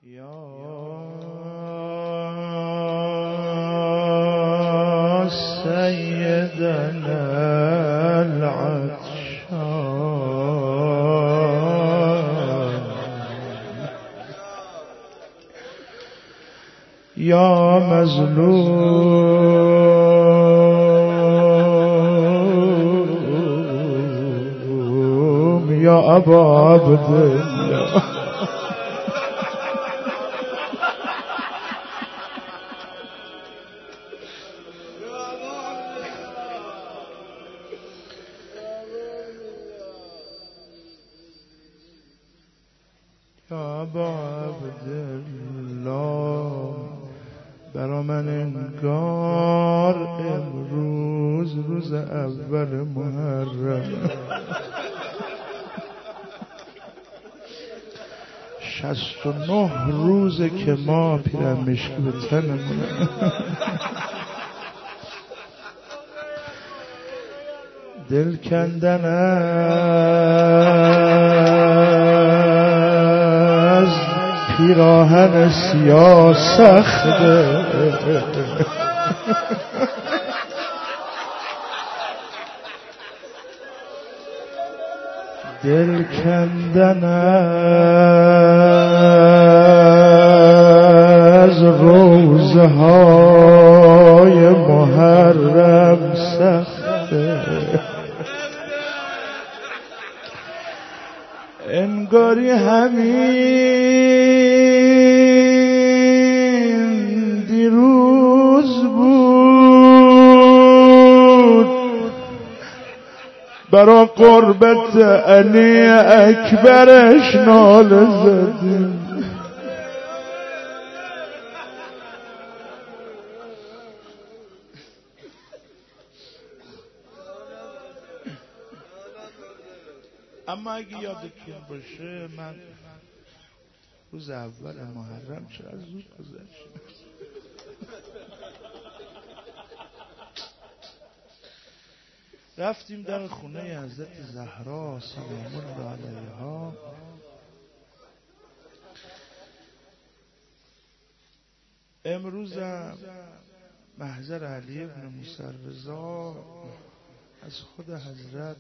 یا سیدنا العطشان یا مظلوم یا ابا عبدالله برا من انگار امروز روز اول محرم 69 روزه که ما پیرمشکی به تنمونه دل کندن از پیراهن سیاه سخته دل کندن از روزهای محرم سخته انگاری همین دیروز بود برا قربت علی اکبرش ناله زدیم اما اگه یادتون باشه من روز اول محرم چرا زود گذشت رفتیم در خونه حضرت زهرا سلام الله علیها امروزم محضر علی ابن موسی رضا از خود حضرت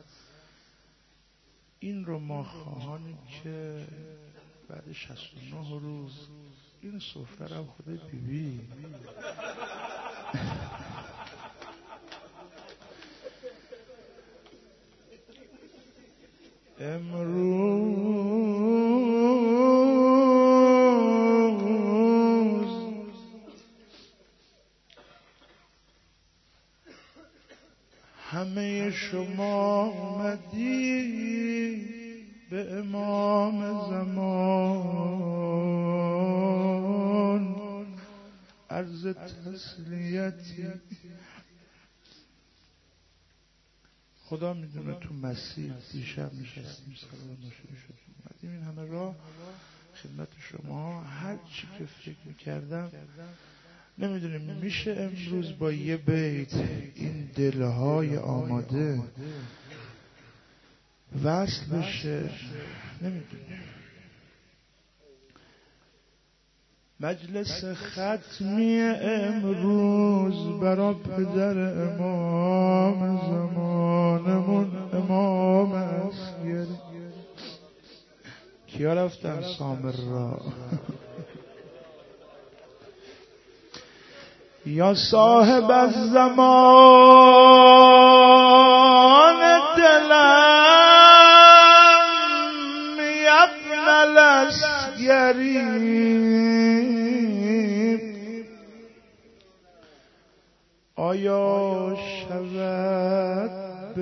این رو ما خواهانیم که بعد 69 روز این سفره رو خود بیبی امروز همه شما اومدی به امام زمان عرض تسلیتی خدا میدونه تو مسیح دیشب نشستیم سلام شروع شد اومدیم این همه راه خدمت شما هر چی که فکر میکردم نمیدونیم میشه امروز با یه بیت این دلهای آماده وصل بشه نمیدونیم مجلس ختمی امروز برا پدر امام زمانمون امام اصغری کیا رفتن سامر را یا صاحب الزمان دلم یبن الاصغری آیا شود به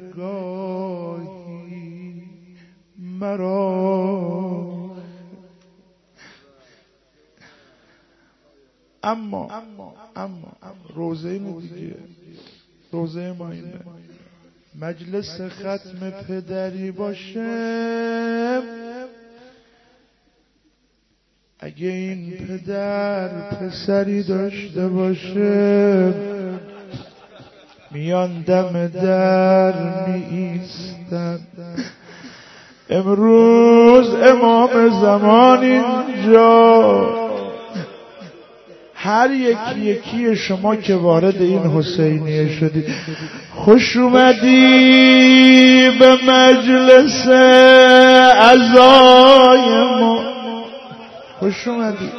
نگاهی مرا اما روزه اینه دیگه روزه ما اینه مجلس ختم پدری باشه اگه این پدر پسری داشته باشه میان دم در می ایستن امروز امام زمان اینجا هر یکی شما که وارد این حسینیه شدید خوش اومدی به مجلس عزای ما، خوش اومدی.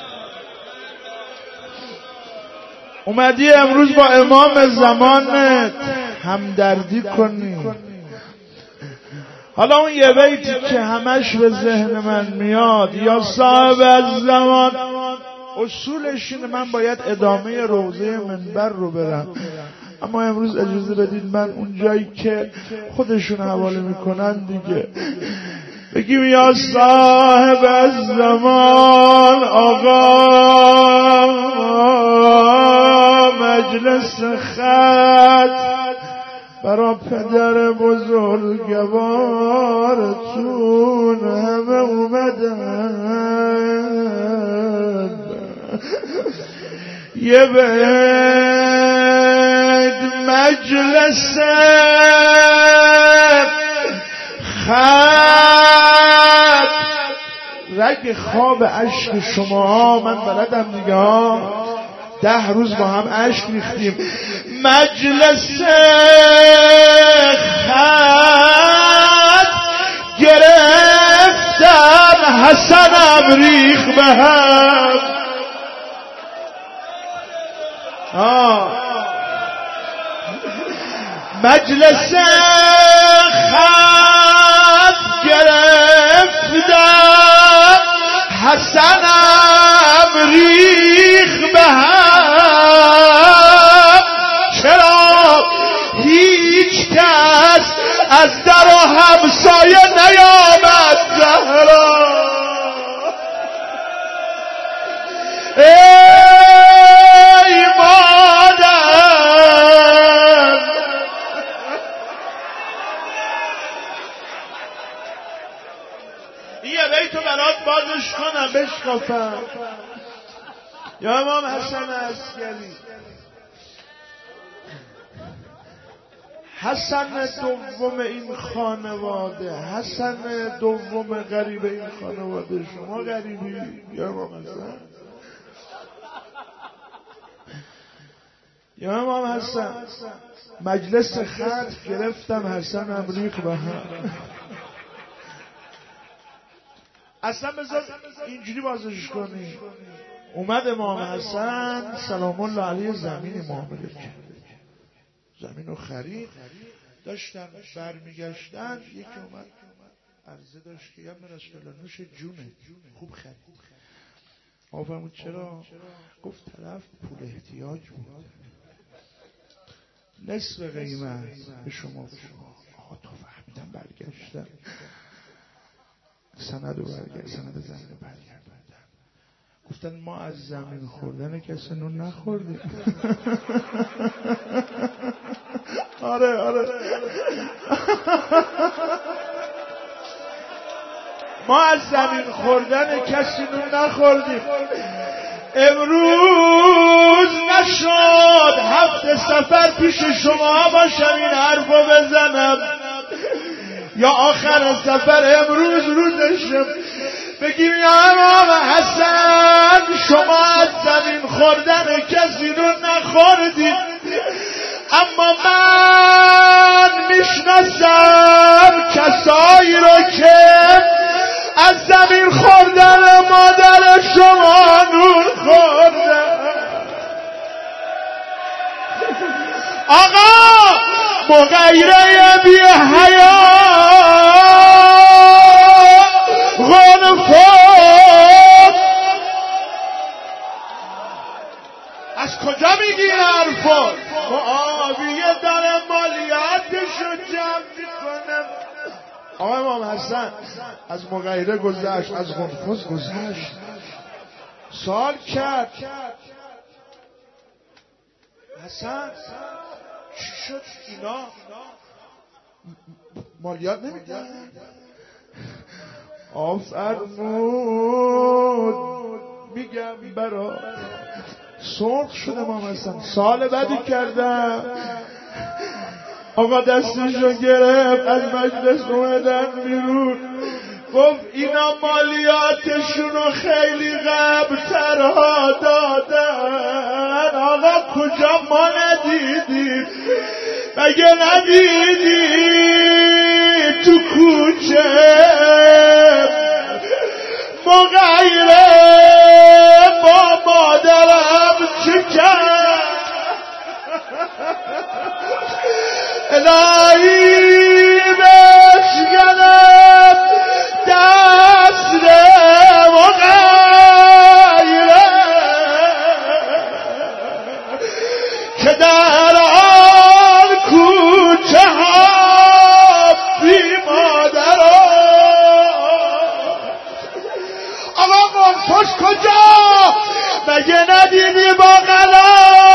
اومدی امروز با امام زمانت همدردی کنی. حالا اون یه بیتی که همش به ذهن من میاد، یا صاحب الزمان، اصولش اینه من باید ادامه روضه منبر رو برم، اما امروز اجازه بدید من اون جایی که خودشون حواله میکنن دیگه بگیم یا صاحب الزمان آقا مجلس خط برا پدر بزرگوارتون همه اومدن، یه بید مجلس خط رگ خواب عشق شما من بلدم دیگه 10 روز با هم اشک ریختیم. مجلس خط گرفتم حسنم ریخ به هم، مجلس خط گرفتم حسنم ریخ به هم، چرا هیچ کس از در و همسایه نیامد زهرا، ای مادر این یه بیتو برات بازش کنم بشکافم. یا امام حسن عسکری، حسن دوم این خانواده، حسن دوم غریب این خانواده، شما غریبی یا امام حسن؟ یا امام حسن مجلس خط گرفتم حسن امریخ به هم. اصلا بذار اینجوری بازش کنی. اومد امام حسن سلام الله علیه زمینی معامله کرد، زمین رو خرید، داشتن برمیگشتن یکی اومد عرضه داشت که یا رسول الله نوش جونه خوب خرید. ما فرمود چرا؟ گفت طرف پول احتیاج بود، نصف قیمت به شما آقا تو فهمیدم برگشتن سند زمین رو برگردن، گفتن ما از زمین خوردن کسی نون نخوردیم. آره ما از زمین خوردن کسی نون نخوردیم. امروز نشد هفته سفر پیش شما باشم این حرفو بزنم، یا آخر سفر امروز روزشم بگیم یا امام حسن شما از زمین خوردن کسی رو نخوردید، اما من میشناسم کسایی رو که از زمین خوردن مادر شما نون خوردن. آقا مغیره بی حیا غنفات از کجا میگی این حرفا؟ معاویه داره مالیاتشو جمع میکنم. آقا امام حسن از مغیره گذشت، از غنفات گذشت، سوال کرد حسن چی شد اینا مالیات نمیدن؟ آفرمود میگم برا سرخ شده امام حسن، سال بدی کردم. آقا دستشو گرفت از مجلس اومدن بیرون، گفت اینا مالیاتشونو خیلی قبل‌ترها دادن. آقا کجا ما ندیدیم؟ مگه ندیدی تو کوچه مغیره با مادرم چه کرد؟ الهی بشکنم دست مغیره که در آن کوچه ها بی مادرم. آقا قنفش کجا؟ مگه ندیدی با قلم؟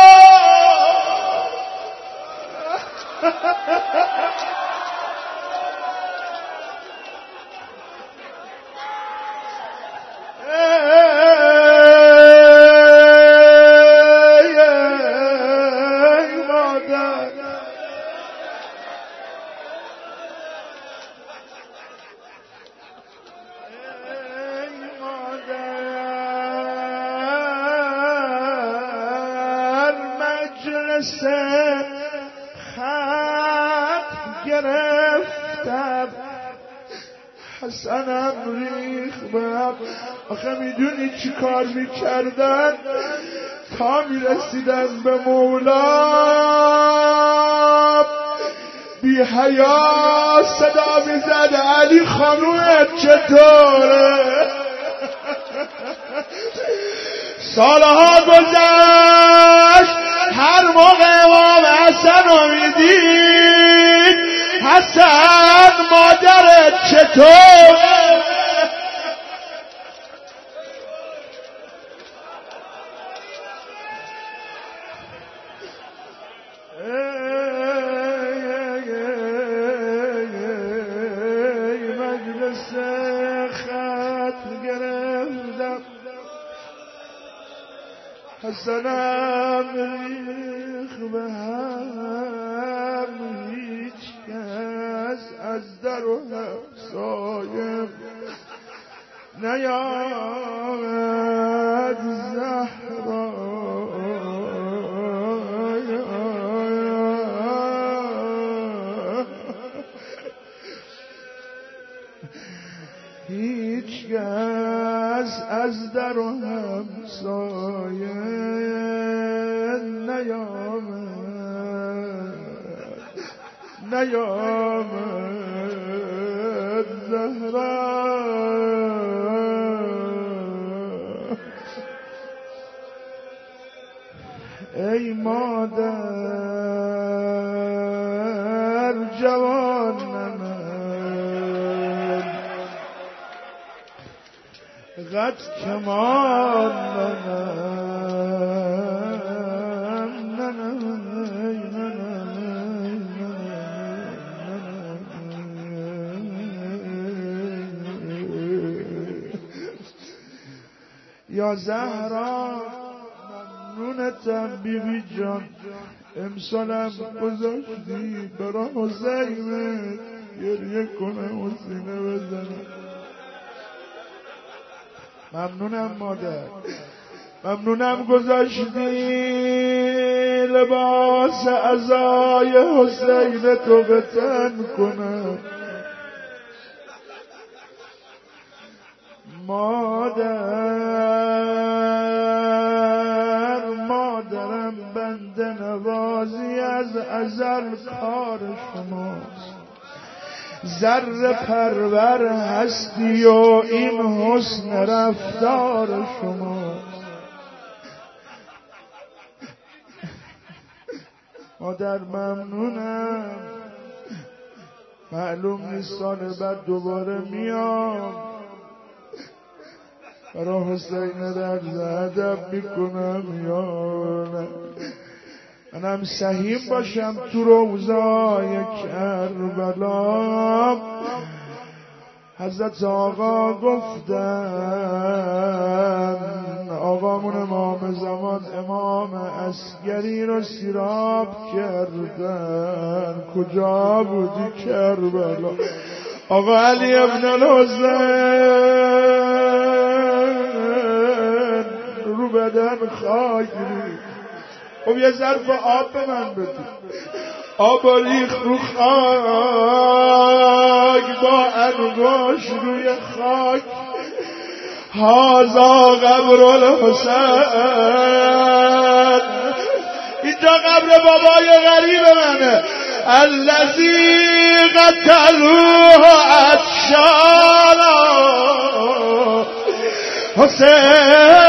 حسنم ریختم. آخه میدونی چی کار میکردن؟ تا میرسیدن به مولا بی حیا صدا میزد علی خانومت چطوره؟ سالها گذشت، هر موقع امام حسن رو میدید حسن مادرت چطور؟ مجلس خط گرفتم، حسنم ریخ به هم، هیچ کس از در و همسایم نیامد. زهرا هیچ کس از در و همسایم نیامد. زهرا ای مادر جوان من، قد کمان یا زهرا ممنونتم بیبی جان، امسالم گذاشتی برا حسینت گریه کنم و سینه بزنم. ممنونم مادر، ممنونم گذاشتی لباس عزای حسینتو به تن کنم. مادرم بنده نوازی از ازل کار شماست، ذره پرور هستی و این حسن رفتار شماست. مادر ممنونم، معلوم نیست سال بعد دوباره میام برای حسین در ادب میکنم یا نه. منم سهیم باشم تو روضای کربلا. حضرت آقا گفتن، آقامون امام زمان امام عسگری رو سیراب کردن. کجا بودی کربلا؟ آقا علی ابن الحسین رو بدن خاک ریخت. خب یه ظرف آب به من بده. آب ریخ رو خاک، با انگاش روی خاک. هازا قبر الحسین، اینجا قبر بابای غریب منه. الذی قتلوه عطشانا، حسین